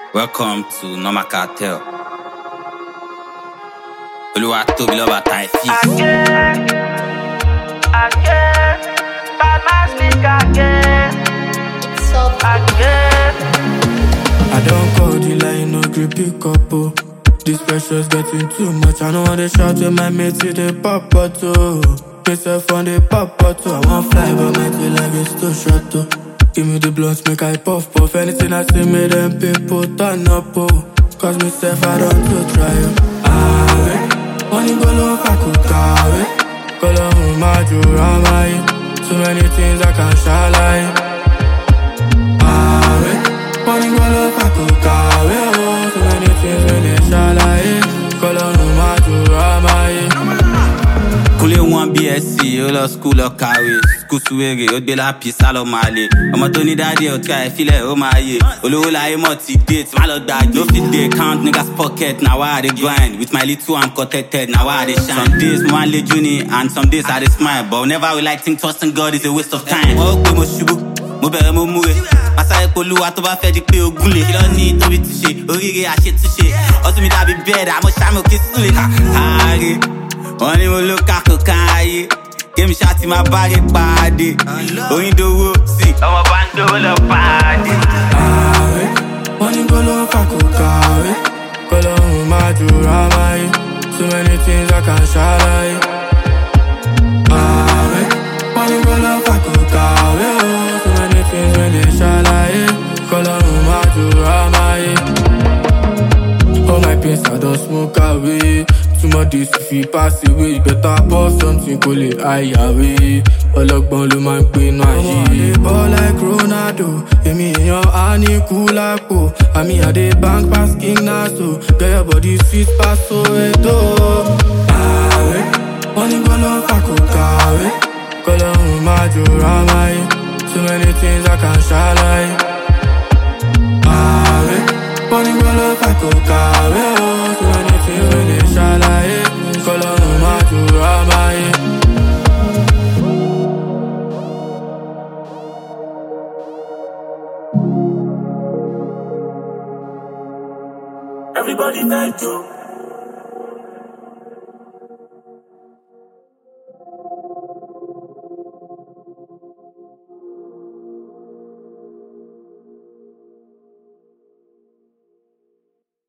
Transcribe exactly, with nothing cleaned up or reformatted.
Welcome to Norma Cartel. Oluwa Tobi Loba time feast. Again, again, bad man speak again, So again. I don't call the line, no grip pick up, oh. This pressure's getting too much. I don't wanna shout with my mates, see the pop too. Myself on the pop too. I want fly, but my tail like it's too short, oh. Give me the blunts, make I puff, puff. Anything I see, me them people turn up, oh. Cause myself, I don't to try, oh. Ah, wait. Money go low, I could carry. Go low, my jurama. So many things I can't shall lie. Ah, wait. Money go low, I could carry, oh. So many things when they shall lie. Go low, my jurama. Kule one B S C, ó lọ school lọ kàwé. School suwere, ó gbé lápì sálọ máa lè. Ọmọ tó ní dáadé ó try ìfilẹ̀ ó máa yè. Olówó láyé mọ̀ ti date, má lọ gbàgbé. No fit dey count niggas pocket, na why I dey grind. With my little I'm protected, na why I dey shine. Some days mo máa ń lé juni and some days I dey smile. But whenever we like think trusting God is a waste of time. Wọ́n ó pé mo ṣubú, mo bẹ̀rẹ̀ mo múre. Pàṣẹ polúwa tó bá fẹ́ di pé ogún lè. Kí ló ní tóbi túṣe, oríire àṣetúnṣe. Ọtún mi dàbí bẹ́ẹ̀dì, àmọ́ ṣáàmì òkè súnlẹ̀. Ààrẹ. Wọ́n ní mo ló kàkó káyé, kémi ṣáàtì máa bá rí pàdé. Oyin dowó sí, ọmọ bá ń dowó lọ pàdé. Ààrẹ, wọ́n ní kó ló fà kó kàwé. Kó lóhùn máa jura máyé. So many things I can't ṣàlàyé. Ààrẹ, wọ́n ní kó ló fà kó kàwé. Oh, so many things when they ṣàlàyé. Kó lóhùn máa jura máyé. All my pains I don't smoke away. Too much days if you pass away. You better pour something kó lè high away. Ọlọ́gbọ́n ló máa ń pè náà yìí. Ọmọ àlè ball like Ronaldo. Èmi èèyàn á ní kú lápò. Àmì àdé bank pass king naso. Get your body sweet pass Soweto. Ààrẹ, wọ́n ní kó ló fà kó kàwé. Kó lóhùn máa jura máyé. So many things I can't ṣàlàyé. Ààrẹ, wọ́n ní kó ló fà kó kàwé. Oh, so many things when they ṣàlàyé. Kó lóhùn máa jura máyé. Everybody thank you.